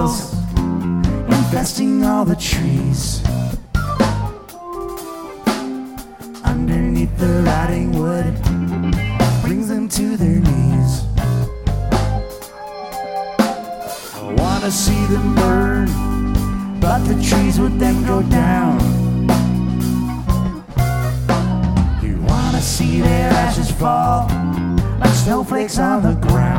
beetles infesting all the trees. Underneath the rotting wood brings them to their knees. I wanna see them burn, but the trees would then go down. You wanna see their ashes fall like snowflakes on the ground.